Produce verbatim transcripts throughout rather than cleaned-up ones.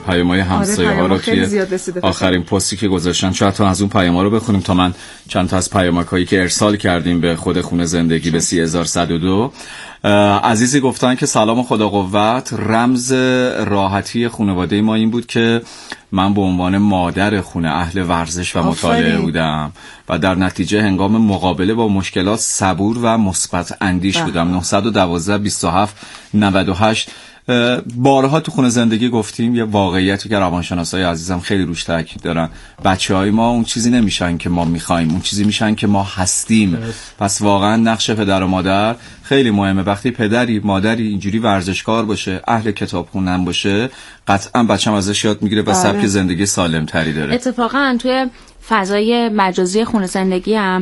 پیام‌های همسایه‌ها رو توی آخرین پستی که گذاشتن، شاید تا از اون پیام‌ها رو بخونیم تا من چند تا از پیامک‌هایی که ارسال کردیم به خود خونه زندگی به سی هزار و صد و دو. عزیزی گفتن که سلام و خدا قوت، رمز راحتی خانواده ما این بود که من به عنوان مادر خونه اهل ورزش و مطالعه بودم و در نتیجه هنگام مقابله با مشکلات صبور و مثبت اندیش بودم. نه یک دو بیست و هفت نود و هشت. بارها تو خونه زندگی گفتیم یه واقعیتی که روانشناسای عزیزم خیلی روش تاکید دارن، بچه‌های ما اون چیزی نمیشن که ما می‌خوایم، اون چیزی میشن که ما هستیم. پس واقعا نقش پدر و مادر خیلی مهمه. وقتی پدری مادری اینجوری ورزشکار باشه، اهل کتاب خوندن باشه، قطعا بچه‌م ازش یاد میگیره و سبک زندگی سالم تری داره. اتفاقا توی فضای مجازی خونه زندگی هم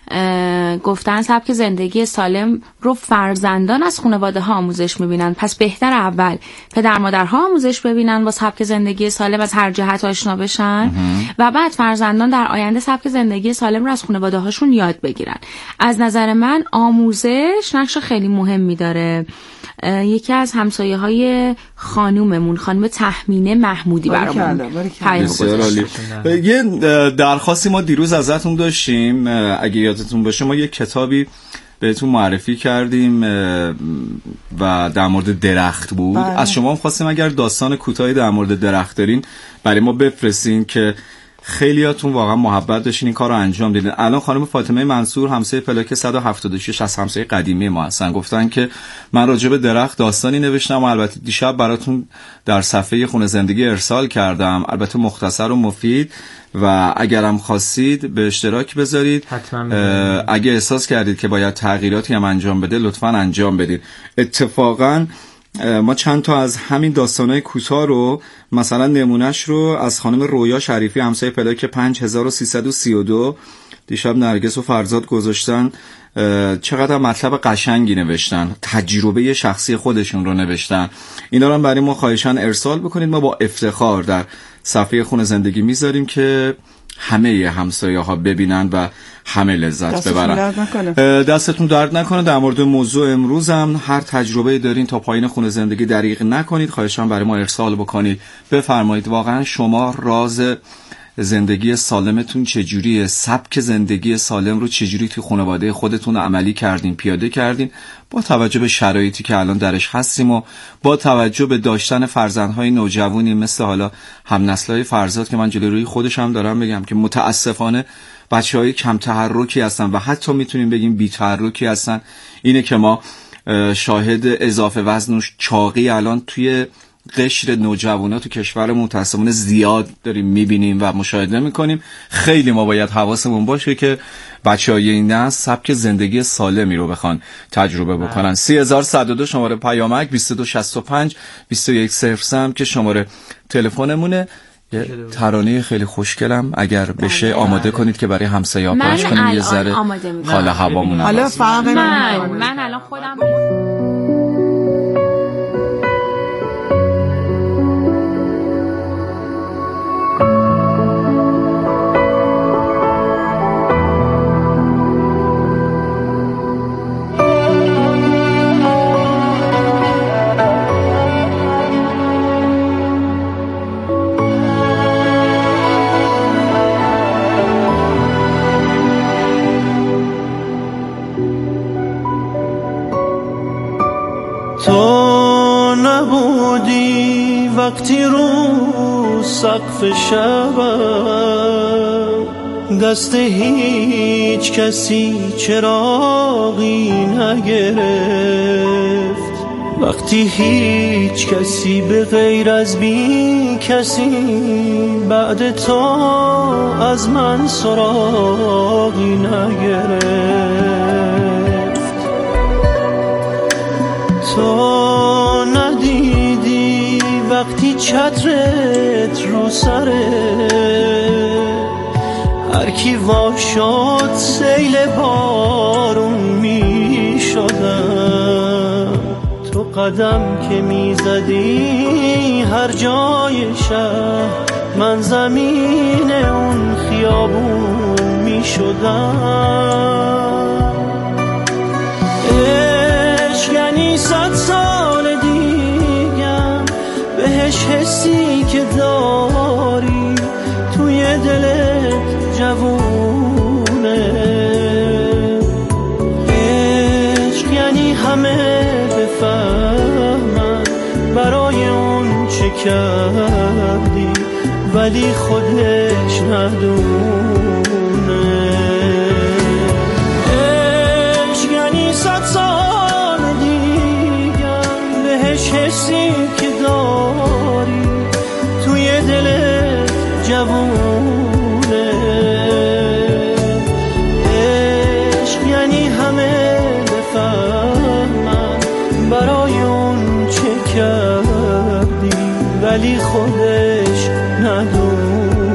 گفتن سبک زندگی سالم رو فرزندان از خانواده ها آموزش میبینن، پس بهتر اول پدر مادرها آموزش ببینن با سبک زندگی سالم، از هر جهت آشنا بشن و بعد فرزندان در آینده سبک زندگی سالم رو از خانواده هاشون یاد بگیرن. از نظر من آموزش نقش خیلی مهمی داره. یکی از همسایه های خانوممون، خانم تحمینه محمودی برامون پیام گذاشت. یه درخواستی ما دیروز ازتون داشتیم، اگه یادتون باشه ما یه کتابی بهتون معرفی کردیم و در مورد درخت بود. بله. از شما هم خواستیم اگر داستان کوتاهی در مورد درخت دارین برای ما بفرستین که خیلیاتون واقعا محبت داشتین این کار رو انجام دیدین. الان خانم فاطمه منصور همسایه پلاک صد و هفتاد و شش از همسایه قدیمی ما هستن، گفتن که من راجع به درخت داستانی نوشتم و البته دیشب براتون در صفحه خونه زندگی ارسال کردم، البته مختصر و مفید و اگرم خواستید به اشتراک بذارید. اگه احساس کردید که باید تغییراتی هم انجام بده لطفاً انجام بدید. اتفاقاً ما چند تا از همین داستانای کوتاه رو، مثلا نمونهش رو از خانم رویا شریفی همسایه پلاک پنج هزار و سیصد و سی و دو دیشب نرگس و فرزاد گذاشتن. چقدر مطلب قشنگی نوشتن، تجربه شخصی خودشون رو نوشتن. اینا رو هم برای ما خواهشاً ارسال بکنید، ما با افتخار در صفحه خونه زندگی میذاریم که همه همسایه ها ببینن و همه لذت ببرن. دستتون درد نکنه. در مورد موضوع امروز هم هر تجربه دارین تا پایین خونه زندگی دریغ نکنید، خواهشاً برای ما ارسال بکنید. بفرمایید واقعا شما راز زندگی سالمتون چجوریه، سبک زندگی سالم رو چجوری توی خانواده خودتون عملی کردین، پیاده کردین، با توجه به شرایطی که الان درش هستیم و با توجه به داشتن فرزندهای نوجوانی مثل حالا هم نسل‌های فرزاد که من جلوی روی خودش هم دارم بگم که متاسفانه بچه‌های کم تحرکی هستن و حتی میتونیم بگیم بی تحرکی هستن. اینه که ما شاهد اضافه وزن و چاقی الان توی قشر نوجوانا تو کشور متاسفانه زیاد داریم میبینیم و مشاهده میکنیم. خیلی ما باید حواسمون باشه که بچه‌های این نسل سبک زندگی سالمی رو بخوان تجربه بکنن. سی هزار و صد و دو شماره پیامک، بیست و دو شصت و پنج بیست و یک صفر سه که شماره تلفنمونه. یه ترانه خیلی خوشگلم اگر بشه آماده کنید که برای همسایه‌ها پخش کنیم، یه ذره حال هوامون حالا فرق من من الان خودم تو نبودی وقتی رو سقف شبم، دست هیچ کسی چراغی نگرفت، وقتی هیچ کسی به غیر از بی کسی بعد تو از من سراغی نگرفت. تو ندیدی وقتی چترت رو سره هر کی وا شد سیل بارون می شدم. تو قدم که می زدی هر جای شهر من زمین اون خیابون می شدم. عشق یعنی صد سال دیگم بهش حسی که کردی ولی خودش ندونه. عشق یعنی صد سال دیگم بهش حسی که داری توی دلت جوونه. عشق یعنی همه بفهمن برای اون چه کردی ولی خودش ندونه.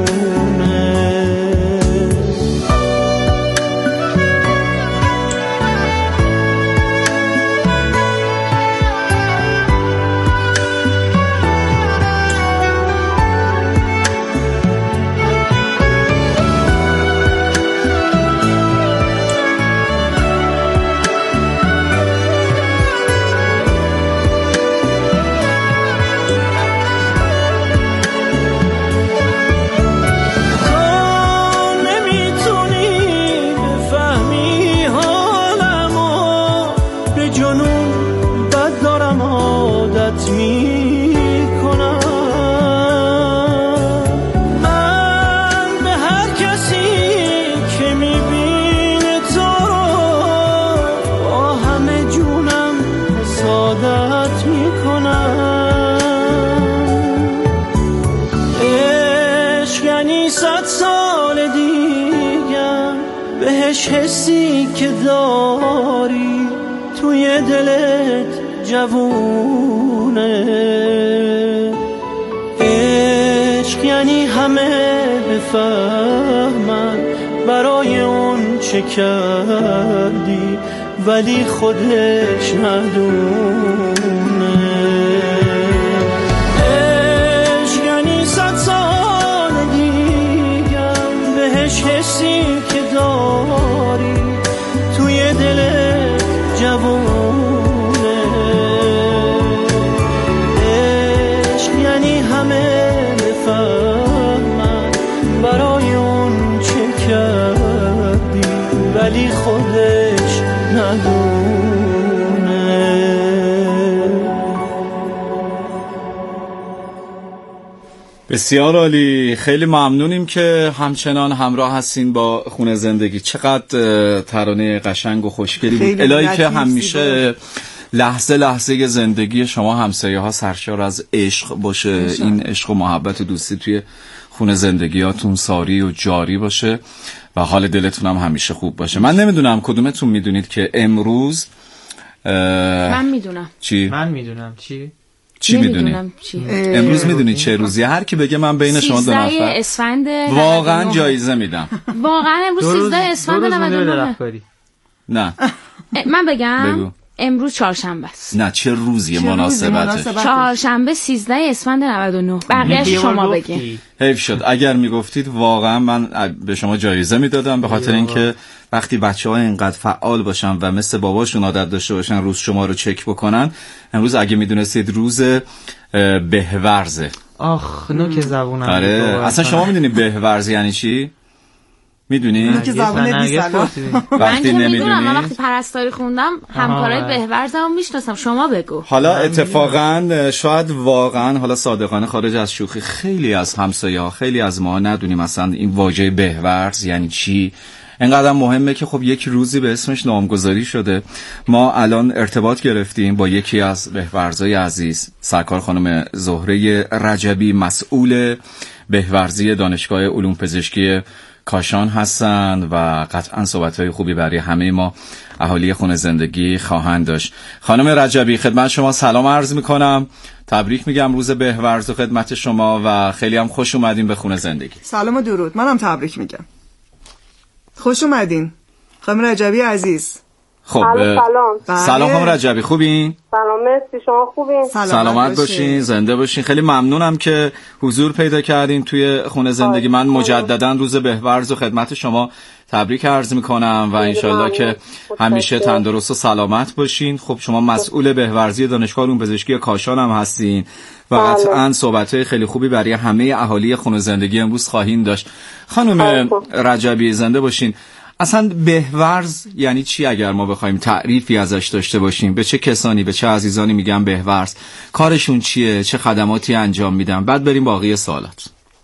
حسی که داری توی دلت جوونه. عشق یعنی همه بفهمن برای اون چه کردی ولی خودش ندونه. عشق یعنی صد سال دیگم بهش حسی که داری توی دلت جوونه. عشق یعنی همه بفهمن برای اون چه کردی ولی خودش ندونه. بسیار عالی، خیلی ممنونیم که همچنان همراه هستین با خونه زندگی. چقدر ترانه قشنگ و خوشگلی بود. الهی که همیشه لحظه لحظه زندگی شما همسایه ها سرشار از عشق باشه. این عشق و محبت و دوستی توی خونه زندگیاتون ساری و جاری باشه و حال دلتون هم همیشه خوب باشه. من نمیدونم کدومتون میدونید که امروز من میدونم. چی؟ من میدونم چی؟ چی میدونی؟ امروز میدونی چه روزی؟ هر کی بگه من بین شما دو نفر سیزده اسفند واقعا جایزه میدم. واقعا امروز سیزده اسفند نود و نه. نه من بگم بگو. امروز چهارشنبه است. نه چه روزی مناسبته؟ چهارشنبه سیزده اسفند نود و نه. بقیه‌اش شما بگین. حیف شد اگر میگفتید واقعا من به شما جایزه میدادم، به خاطر اینکه وقتی بچه‌ها اینقدر فعال باشن و مثل باباشون عادت داشته باشن روز شما رو چک بکنن. امروز اگه میدونستید روز بهورزه. آخ نوک زبونم. آره اصلا شما میدونید بهورز یعنی چی؟ میدونی؟ که زبون بیسلا وقتی نمیدونی من وقتی پرستاری خوندم همکارای بهورزم میشناسم. شما بگو. حالا اتفاقا شاید واقعا حالا صادقانه خارج از شوخی خیلی از همسایه‌ها خیلی از ما ندونیم مثلا این واژه بهورز یعنی چی. اینقدر مهمه که خب یک روزی به اسمش نامگذاری شده. ما الان ارتباط گرفتیم با یکی از بهورزای عزیز، سرکار خانم زهره رجبی، مسئول بهورزی دانشگاه علوم پزشکی کاشان هستند و قطعا صحبت‌های خوبی برای همه ما اهالی خونه زندگی خواهند داشت. خانم رجبی خدمت شما سلام عرض می‌کنم. تبریک میگم روز بهورز و خدمت شما و خیلی هم خوش اومدین به خونه زندگی. سلام و درود. منم تبریک میگم. خوش اومدین خانم رجبی عزیز. خب سلام. سلام خانم رجبی، خوبین؟ سلام مرسی، شما خوبین؟ سلامت, سلامت باشین، زنده باشین. خیلی ممنونم که حضور پیدا کردین توی خونه زندگی. من مجددا روز بهورز و خدمت شما تبریک عرض میکنم و انشالله که همیشه تندرست و سلامت باشین. خب شما مسئول بهورزی دانشگاه علوم پزشکی کاشان هم هستین و قطعا صحبت‌های خیلی خوبی برای همه اهالی خونه زندگی امروز خواهیم داشت. خانم رجبی زنده باشین. اصلا بهورز یعنی چی اگر ما بخوایم تعریفی ازش داشته باشیم؟ به چه کسانی، به چه عزیزانی میگن بهورز؟ کارشون چیه؟ چه خدماتی انجام میدن؟ بعد بریم باقی سوالات.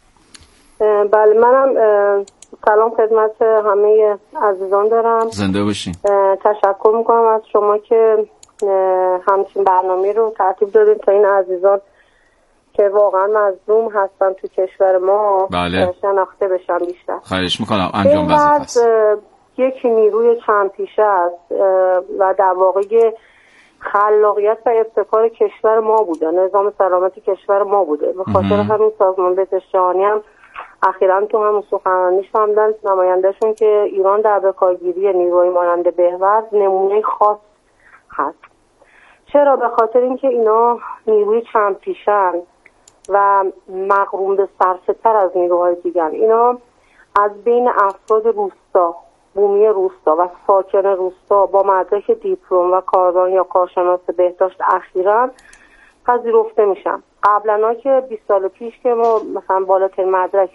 بله، منم سلام خدمت همه عزیزان دارم. زنده باشین. تشکر میکنم از شما که همچین برنامه رو ترتیب دادین تا این عزیزان که واقعا مظلوم هستن تو کشور ما بله. شناخته بشن بیشتر. خواهش میکنم. انجام وظیفه است. یک نیروی چند پیشه است و در واقع خلاقیت و ابتکار کشور ما بوده، نظام سلامتی کشور ما بوده. به خاطر همین سازمان بهداشت جهانی هم اخیراً تو هم سخنرانیش فهمیدن نمایندهشون که ایران در بکارگیری نیروی مانند بهورز نمونه خاص هست. چرا؟ به خاطر اینکه اینا نیروی چند پیشن و مغروم به صرفه‌تر از نیروهای دیگر. اینا از بین افراد روستا، بومی روستا و ساکن روستا با مدرک دیپلم و کاردان یا کارشناس بهداشت اخیراً پذیرفته میشن. قبلا که بیست سال پیش که ما مثلا بالاترین مدرک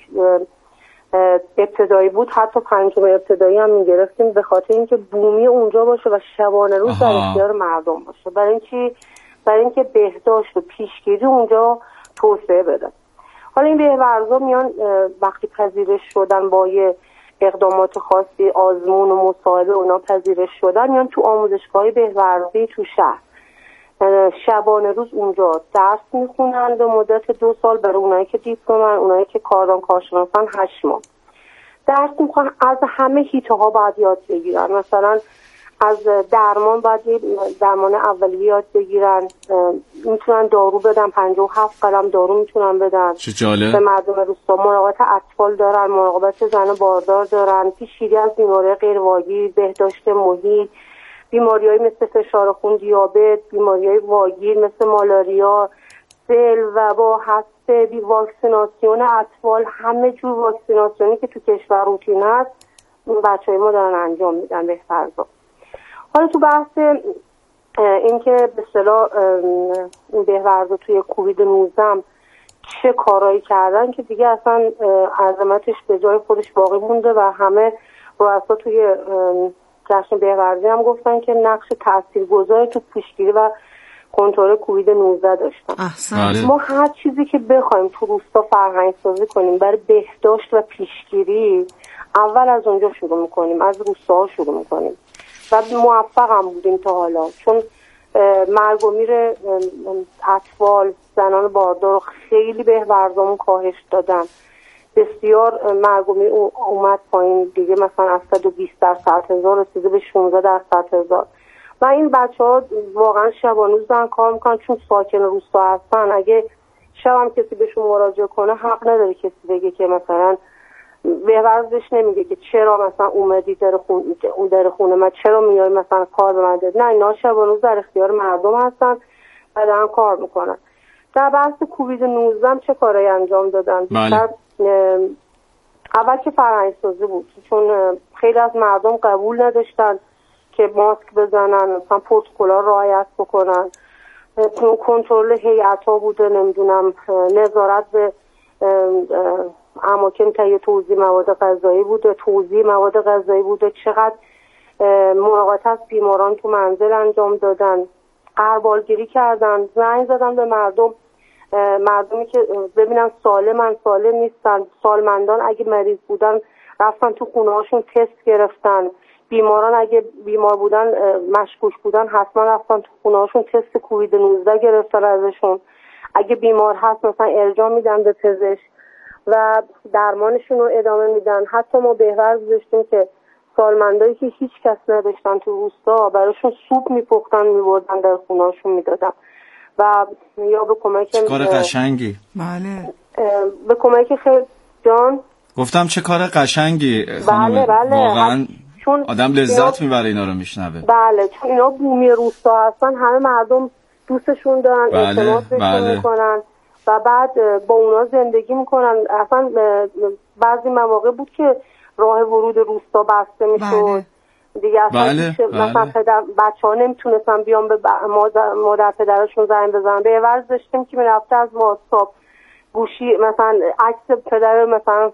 ابتدایی بود، حتی پنجم ابتدایی هم میگرفتیم به خاطر اینکه بومی اونجا باشه و شبانه روز در اختیار مردم باشه، برای اینکه برای اینکه بهداشت و پیشگیری اونجا توسعه بده. حالا این بهورزا میان وقتی پذیرش شدن با یه اقدامات خاصی، آزمون و مصاحبه اونا پذیرش شدن، میان تو آموزشگاه بهورزی تو شهر شبانه روز اونجا درس میخونن به مدت دو سال. برای اونایی که دیپلمن، اونایی که کاردان کارشناسن هشت ماه درس میخونن. از همه حیطه ها باید یاد بگیرن. مثلا از درمان باید درمان اولیه یاد بگیرن، میتونن دارو بدن، پنجاه و هفت قلم دارو میتونن بدن. چه جالب. به مردم روستا مراقبت اطفال دارن، مراقبت زن باردار دارن، پیشگیری از بیماری غیرواگیر، بهداشت محیط، بیماری‌های مثل فشار خون، دیابت، بیماری‌های واگیر مثل مالاریا، سل، وبا، هسته، بی واکسیناسیون اطفال، همه جور واکسیناسیونی که تو کشور روتین هست بچه‌های ما دارن انجام میدن بهورزا. حالا تو بحث این که به اصطلاح بهورزا توی کووید نوزده چه کارایی کردن که دیگه اصلا عظمتش به جای خودش باقی مونده و همه رؤسا توی جشن بهورزی هم گفتن که نقش تاثیرگذاری تو پیشگیری و کنترل کووید نوزده داشتن. احسن. ما هر چیزی که بخوایم تو روستا فرهنگ سازی کنیم برای بهداشت و پیشگیری، اول از اونجا شروع میکنیم، از روستاها شروع میکنیم و موفق هم بودیم تا حالا، چون مرگ و میر اطفال، زنان باردار رو خیلی بهورزامون کاهش دادن. بسیار مرگ و میر اومد پایین دیگه، مثلا از صد و بیست در صد هزار رسیده به شانزده در صد هزار. و این بچه ها واقعا شبانه روز دارن کار میکنن چون ساکن روستا هستن. اگه شب هم کسی بهشون مراجعه کنه حق نداره کسی بگه که مثلا بهورزش نمیگه که چرا مثلا اومدی در خونه اون در خونه من، چرا میای مثلا کار به من داد. نه، اینا شبانه روز در اختیار مردم هستن و دارن کار میکنن. در بحث کووید نوزده چه کارایی انجام دادن؟ بله. اول که فرهنگ سازی بود، چون خیلی از مردم قبول نداشتن که ماسک بزنن، مثلا پروتکل‌ها رعایت بکنن، کنترل هیئت‌ها بوده، نمیدونم نظارت به اماکن تهیه توزیع مواد غذایی بوده، توزیع مواد غذایی بوده، چقدر مراقبت از بیماران تو منزل انجام دادن، غربالگیری کردن، زنگ زدن به مردم، مردمی که ببینن سالمن سالم نیستن، سالمندان اگه مریض بودن رفتن تو خونه هاشون تست گرفتن، بیماران اگه بیمار بودن مشکوک بودن حتما رفتن تو خونه هاشون تست کووید نوزده گرفتن ازشون. اگه بیمار هست مثلا ارجاع میدن به پزشک و درمانشون رو ادامه میدن. حتی ما بهورز داشتیم که سالمندایی که هیچ کس نداشتن تو روستا براشون سوپ میپختن میبردن در خونه هاشون میدادن و یا به کمک چه کار قشنگی. بله. به کمک خیلی جان گفتم چه کار قشنگی. بله بله. واقعا چون آدم لذت میبره اینا رو میشنوه. بله، چون اینا بومی روستا هستن، همه مردم دوستشون دارن، بله، اعتماد بهشون بله. میکنن و بعد با اونا زندگی میکنن. اصلا بعضی مواقع بود که راه ورود روستا بسته میشد. بله. دیگه اصلا بله، مثلا بله. پدر بچه ها نمیتونستن بیان به مادر, مادر پدرشون زنگ بزنن. به ورز داشتیم که میرفته از واتساپ گوشی مثلا عکس پدر مثلا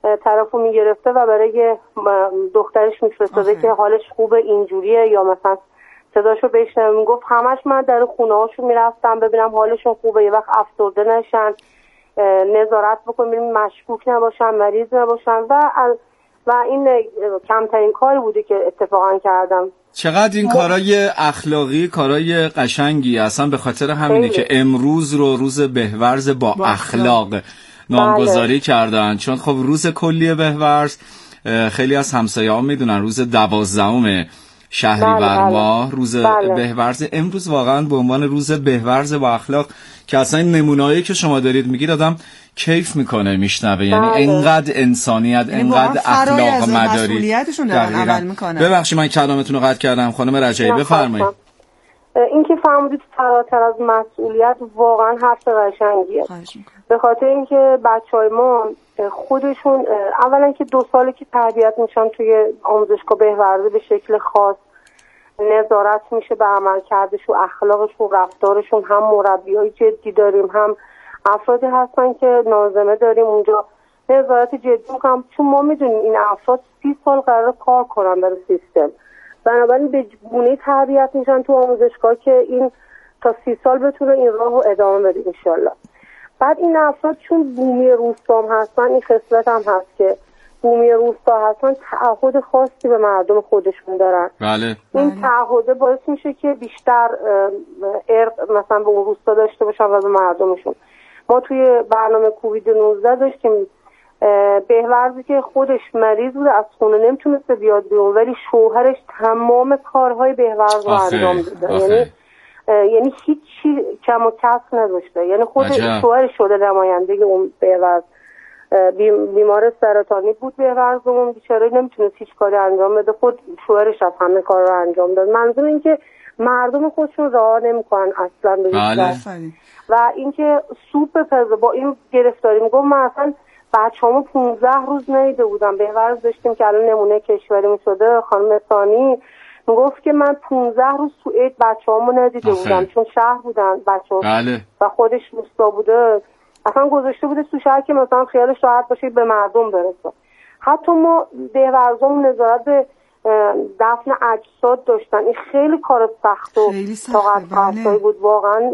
طرفو میگرفته و برای دخترش میفرستاده که حالش خوبه اینجوریه، یا مثلا صداشو بشنوه. میگفت همش من در خونه هاشون میرفتم ببینم حالشون خوبه، یه وقت افسرده نشن، نظارت بکنم مشکوک نباشن، مریض نباشن و و این کمترین کاری بوده که اتفاقا کردم. چقدر این کارای اخلاقی کارای قشنگی، اصلا به خاطر همینه که امروز رو روز بهورز با, با اخلاق نامگذاری کردن، چون خب روز کلی بهورز خیلی از همسایه‌ها میدونن روز دوازدهم شهریور ماه روز بله. بهورز. امروز واقعا به عنوان روز بهورز با اخلاق که اصلا این نمونه‌ای که شما دارید میگید آدم کیف میکنه میشنوه، یعنی اینقدر انسانیت، اینقدر اخلاق مداری مسئولیتشون دارن عمل میکنن. ببخشید من کلامتون رو قطع کردم خانم رجایی، بفرمایید. این که فرمودید فراتر از مسئولیت واقعا حرف قشنگیه، به خاطر اینکه بچهای ما خودشون اولا که دو ساله که تربیت میشن توی آموزشگاه بهورزی به شکل خاص، نظارت میشه به عمل کردشون، اخلاقشون، رفتارشون، هم مربیای جدی داریم هم افرادی هستن که ناظمه داریم اونجا نظارت جدی میکنم، چون ما میدونیم این افراد سی سال قرار کار کنن برای سیستم، بنابراین به گونه‌ای تربیت میشن تو آموزشگاه که این تا سی سال بتونه این راه رو ادامه بده انشالله. بعد این افراد چون بومی روستا هم هستن، این خصلت هم هست که بومی روستا هستن، تعهد خاصی به مردم خودشون دارن. بله. این تعهد باعث میشه که بیشتر ارق مثلا به اون روستا داشته باشن و به مردمشون. ما توی برنامه کووید نوزده داشتیم بهورزی که خودش مریض بود، از خونه نمیتونسته بیاد بیرون، ولی شوهرش تمام کارهای بهورز رو انجام داده، یعنی یعنی هیچ چی کم و کسر نداشته، یعنی خود شوهرش شده نماینده اون بهورز. بیمار سرطانی بود بهورزمون، بیچاره نمیتونست هیچ کاری انجام بده، خود شوهرش از همه کار رو انجام داد. منظور این که مردم خودشون رها نمیکنن اصلا به هیچ. و اینکه سوپ پزه با این گرفتاری میگم من اصلا بچه‌هامو پونزده روز ندیده بودم. بهورز داشتیم که الان نمونه کشوری میشده، خانم ثانی میگفت که من پونزده روز تو عید بچه‌هامو ندیده آخه. بودم چون شهر بودن بچه‌ها بله. و خودش روستا بوده، اصلا گذاشته بوده تو شهر که مثلا خیالش راحت باشه به مردم برسه. حتی ما بهورزمون نظارت به دفن اجساد داشتن، این خیلی کار سخت و طاقت فرسایی بود واقعا.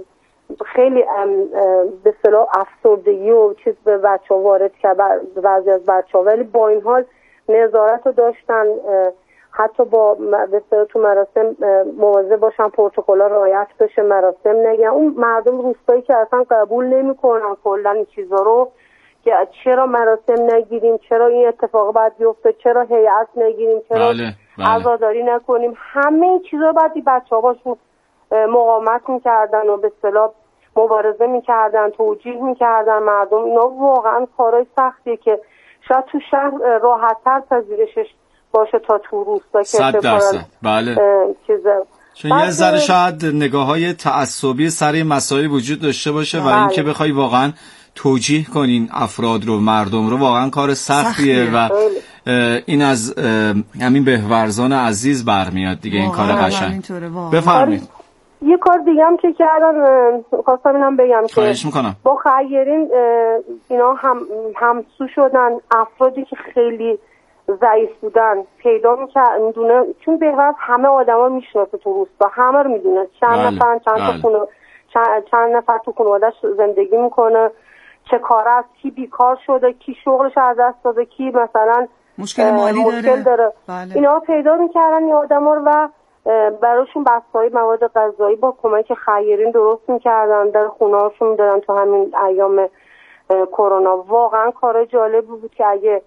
خیلی به اصطلاح افسردگی و چیز به بچه‌ها وارد کرد بعضی از بچه‌ها، ولی با این حال نظارت رو داشتن، حتی با به اصطلاح تو مراسم مواظب باشن پروتکل‌ها رعایت بشه، مراسم نگن. اون مردم روستایی که اصلا قبول نمی‌کنن کلا این چیزا رو که چرا مراسم نگیریم، چرا این اتفاق باید بیفته، چرا هیئت نگیریم، چرا بله، بله. عزاداری نکنیم، همه این چیزا بعد این بچه‌ها باشون مقاومت می‌کردن و به اصطلاح مبارزه می‌کردن، توجیه می‌کردن مردم. اینا واقعا کارهای سختیه که شاید تو شهر راحت‌تر پذیرشش باشه تا تو روستا که صد درصد بله چیزه. چون یه ذره شاید نگاه‌های تعصبی سر این مسائل وجود داشته باشه بله. و اینکه بخوای واقعا توجیه کنین افراد رو، مردم رو، واقعا کار سختیه, سختیه. و این از همین بهورزان عزیز برمیاد دیگه این کار قشنگ. بفرمایید. یه کار دیگه هم که کردن خواستم اینم بگم که با خیرین اینا هم همسو شدن، افرادی که خیلی ضعیف بودن پیدا می‌دونه، چون بهورز همه آدما میشناسه تو روستا، همه رو میدونه، چند بله. نفر چند تا خونه چند, چند نفر تو خانواده‌اش زندگی میکنه، چه کار است، کی بیکار شده، کی شغلش از دست داده، کی مثلا مشکل مالی مشکل داره, داره. بله. اینا پیدا میکردن این آدما رو و براشون بسته‌های مواد غذایی با کمک خیرین درست میکردن، در خونه‌هاشون میدادن تو همین ایام کرونا. واقعا کار جالب بود که اگه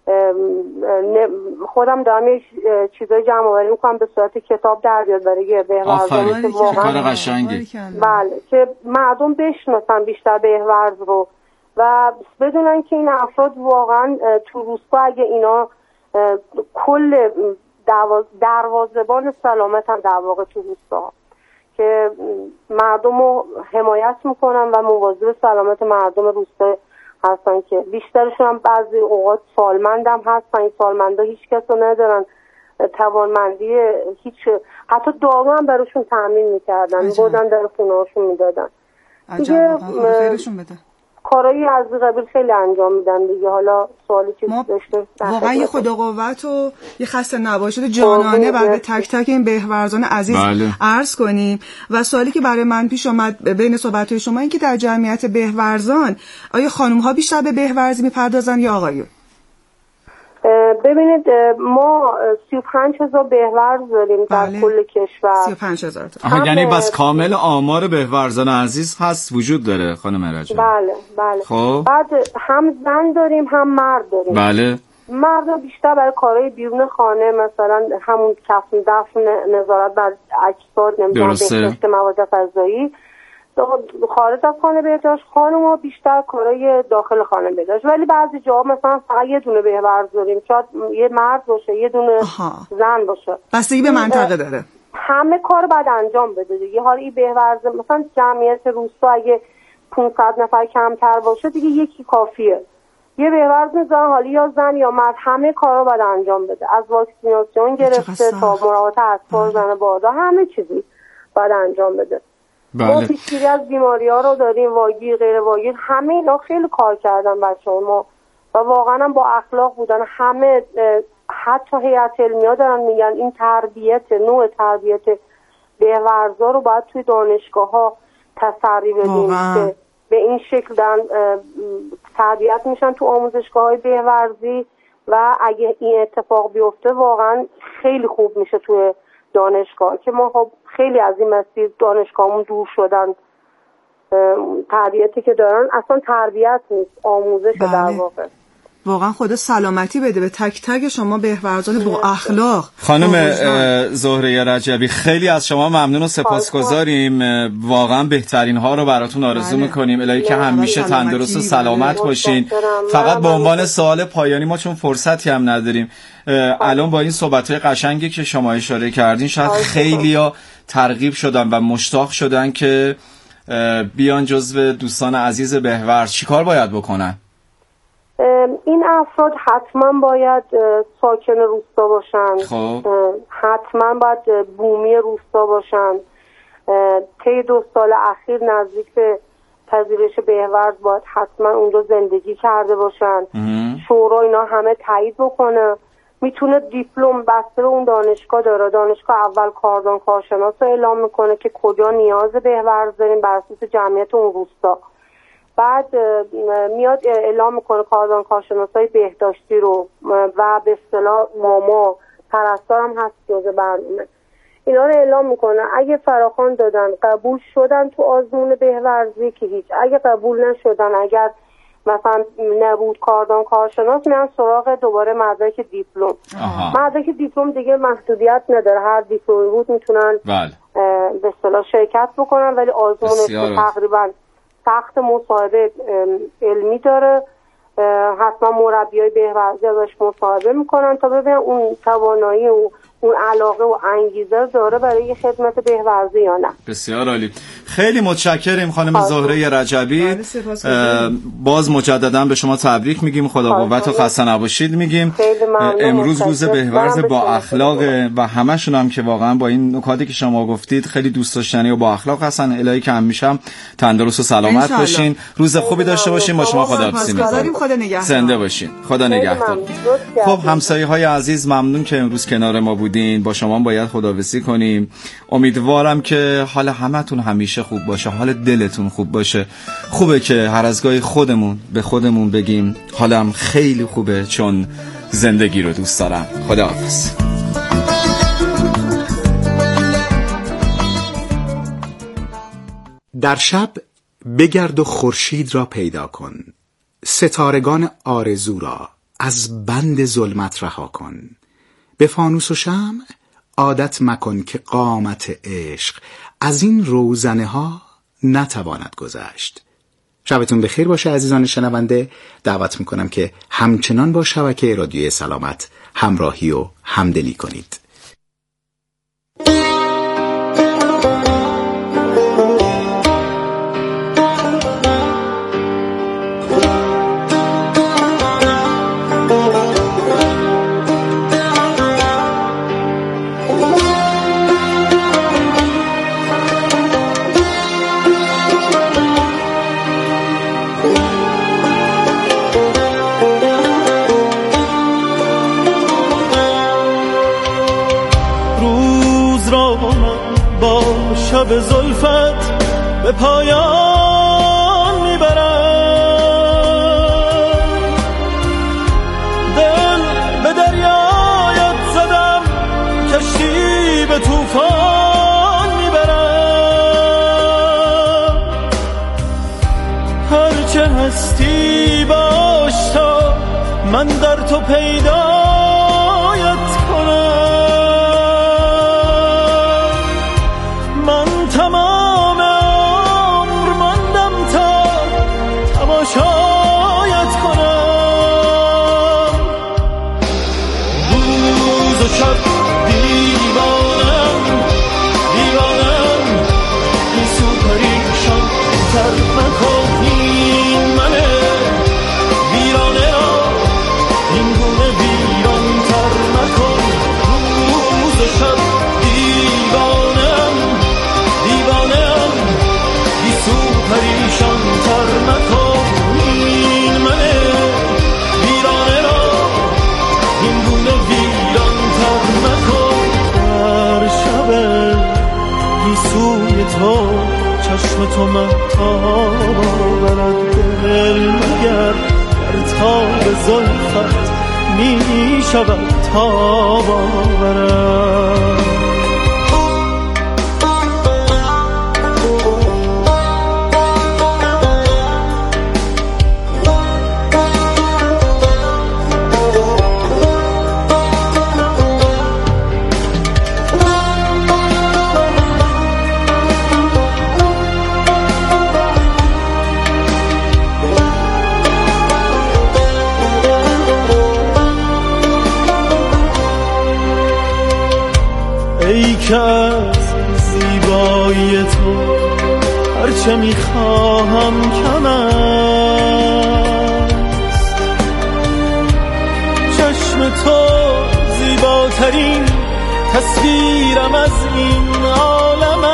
خودم دارم یه چیزای جمع آوری میکنم به صورت کتاب در بیاد برای بهورزان که واقعا قشنگه بله که مردم بشناسن بیشتر بهورز رو و بدونن که این افراد واقعا تو روستا اگه اینا کل دروازه‌بان سلامت هم در واقع تو روستا که مردم رو حمایت میکنن و مواظب سلامت مردم روستا هستن که بیشترشون هم بعضی اوقات سالمند هم هستن. این سالمندا هیچ کس رو ندارن، توانمندی هیچ، حتی دارو هم براشون تامین میکردن، میبردن در خونه‌هاشون میدادن. دیگه خیرشون بده. کارایی از قبیل خیلی انجام میدن دیگه. حالا سوالی که داشته واقعا یه خدا قوت و یه خسته نباشید جانانه برای تک تک این بهورزان عزیز بله. عرض کنیم. و سوالی که برای من پیش آمد بین صحبت‌های شما این که در جمعیت بهورزان آیا خانم‌ها بیشتر به بهورزی میپردازن یا آقایون؟ ببینید ما سی و پنج هزار بهورز داریم در بله. کل کشور. سی و پنج هزار تا. آها یعنی بس کامل آمار بهورزان عزیز هست وجود داره خانم رجب؟ بله بله. خب بعد هم زن داریم هم مرد داریم. بله. مرد بیشتر برای کارهای بیرون خانه مثلا همون کفن دفن نظارت بر اجساد نمیدونم بهداشت مواد غذایی خارج از خانه بهداشت. خانم‌ها بیشتر کارهای داخل خانه بهداشت ولی بعضی جاها مثلا فقط یه دونه بهورز داریم شاید یه مرد باشه یه دونه آها. زن باشه بستگی به منطقه داره. همه کار بعد انجام بده دیگه. حالا این بهورز مثلا جمعیت روستا اگه پانصد نفر کمتر باشه دیگه یکی کافیه. یه بهورز میذارن حالا یا زن یا مرد همه کارا باید انجام بده از واکسیناسیون گرفته تا مراقبت اطفال زن باردار همه چیزی باید انجام بده. بله. ما پیشگیری از بیماری ها رو داریم واگیر غیر واگیر همه اینا خیلی کار کردن بچه ما و واقعا هم با اخلاق بودن. همه حتی هیئت علمی ها دارن میگن این تربیت نوع تربیت بهورزا رو باید توی دانشگاه ها تسری بدیم که به این شکل دارن تربیت میشن تو آموزشگاه های بهورزی و اگه این اتفاق بیفته واقعا خیلی خوب میشه توی دانشگاه که ما خب خیلی از این مسیر دانشگاهمون دور شدن. تربیتی که دارن اصلا تربیت نیست آموزش بله. در واقع. واقعا خدا سلامتی بده به تک تک شما بهورزان با اخلاق. خانم زهره رجبی خیلی از شما ممنون و سپاسگزاریم. واقعا بهترین ها رو براتون آرزو بله. میکنیم الهی که همیشه تندرست و سلامت باشین. فقط به عنوان سوال پایانی ما چون فرصتی هم نداریم الان با این صحبت‌های قشنگی که شما اشاره کردین شاید خیلی‌ها ترغیب شدن و مشتاق شدن که بیان جزو دوستان عزیز بهورز. چیکار باید بکنن؟ این افراد حتما باید ساکن روستا باشن. خب. حتما باید بومی روستا باشن. طی دو سال اخیر نزدیک به پذیرش بهورز باید حتما اونجا زندگی کرده باشن. شورا اینا همه تایید بکنه. میتونه دیپلم بسته به اون دانشگاه داره. دانشگاه اول کاردان کارشناس رو اعلام میکنه که کجا نیاز بهورز داریم بر اساس جمعیت اون روستا. بعد میاد اعلام میکنه کاردان کارشناسای بهداشتی رو و به اصطلاح ماما پرستار هم هست جزء برنامه اینا رو اعلام میکنه. اگه فراخوان دادن قبول شدن تو آزمون بهورزی که هیچ، اگه قبول نشدن اگر مثلا نبود کاردان کارشناس میان سراغ دوباره مدرک دیپلم. مدرک دیپلم دیگه محدودیت نداره هر دیپلمی بود میتونن به اصطلاح شرکت بکنن ولی آزمونش تقریبا سخت مصاحبه علمی داره. حتما مربیای بهورزی ازش مصاحبه میکنن تا ببینن اون توانایی و اون علاقه و انگیزه داره برای خدمت بهورزی یا نه. بسیار عالی. خیلی متشکریم خانم زهره رجبی. باز مجددا به شما تبریک میگیم. خدا قوت و خسته نباشید میگیم. امروز روز بهورز با اخلاق و همشون هم که واقعا با این نکاتی که شما گفتید خیلی دوست داشتنی و با اخلاق هستن. الهی که همیشه هم تندرست و سلامت باشین. روز خوبی داشته باشین. با شما خداحافظی می‌کنیم. خدا نگهدار. زنده باشین. خدا نگهدار. خب همسایه‌های عزیز ممنون که امروز کنار ما بودین. با شما باید خداحافظی کنیم. امیدوارم که حال همتون همیشه خوب باشه. حال دلتون خوب باشه. خوبه که هر از گاهی خودمون به خودمون بگیم حالم خیلی خوبه چون زندگی رو دوست دارم. خداحافظ. در شب بگرد و خورشید را پیدا کن، ستارگان آرزو را از بند ظلمت رها کن. به فانوس و شمع عادت مکن که قامت عشق از این روزنه ها نتواند گذشت. شبتون بخیر باشه عزیزان شنونده. دعوت میکنم که همچنان با شبکه رادیوی سلامت همراهی و همدلی کنید. Thank you. شب زلفت به پایان میبرم. دل به دریایت زدم، کشتی به طوفان میبرم. هرچه هستی باش تا من در تو پیدایت کنم. من تمام عمر ماندم تا تماشایت کنم. روز و شب دیوانم دیوانم، این سو پریشان تر نکن. این منه ویرانه را این گونه ویران تر نکن. روز و شب دیوانم دیوانم، این سو پریشان تر نکن. این منه ویرانه را این گونه ویران تر نکن. در شب گیسوی تو چشم تو مهتاب آورد. دل مگر در تاب زلفت می شود تاب آورد. ای که از زیبایی تو هرچه میخواهم کم است. چشم تو زیباترین تصویرم از این عالم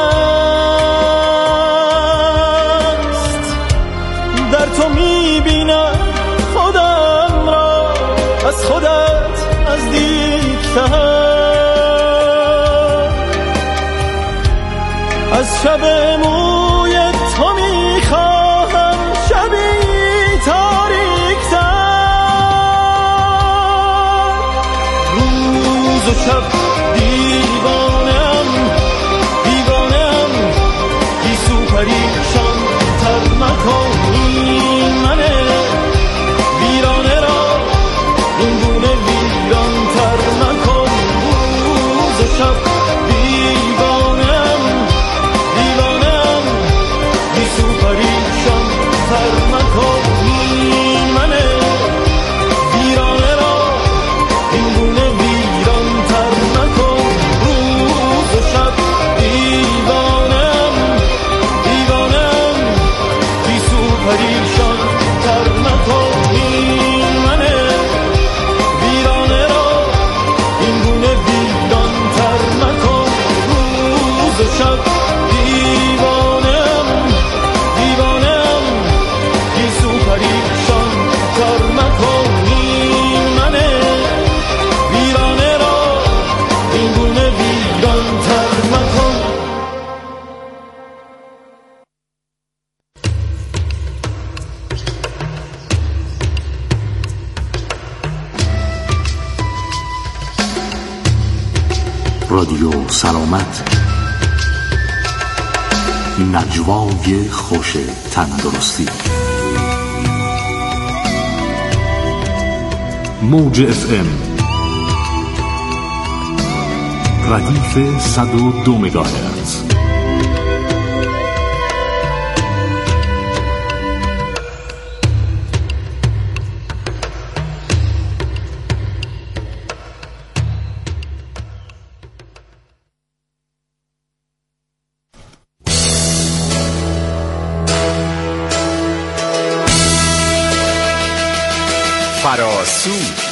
است. در تو میبینم خودم را از خودت نزدیک‌تر. از شب موی تو میخواهم شبی تاریک‌تر. روز و شب دیوانم دیوانم، گیسو پریشان تر نکن. این منه ویرانه را این گونه ویران تر نکن. روز و شب دیوانم دیوانم، گیسو پریشان تر نکن. این منه ویرانه را این گونه ویران تر نکن. روز و شب دیوانم دیوانم، گیسو پریشان تر نکن. این منه ویرانه را این گونه ویران تر نکن. روز و شب دیوانم دیوانم، گیسو پریشان تر نکن. این منه ویرانه را این گونه ویران تر نکن. رادیو سلامت، نجوای خوش تندرستی. موج اف ام ردیف صد و دو مگاهرتز. فراسو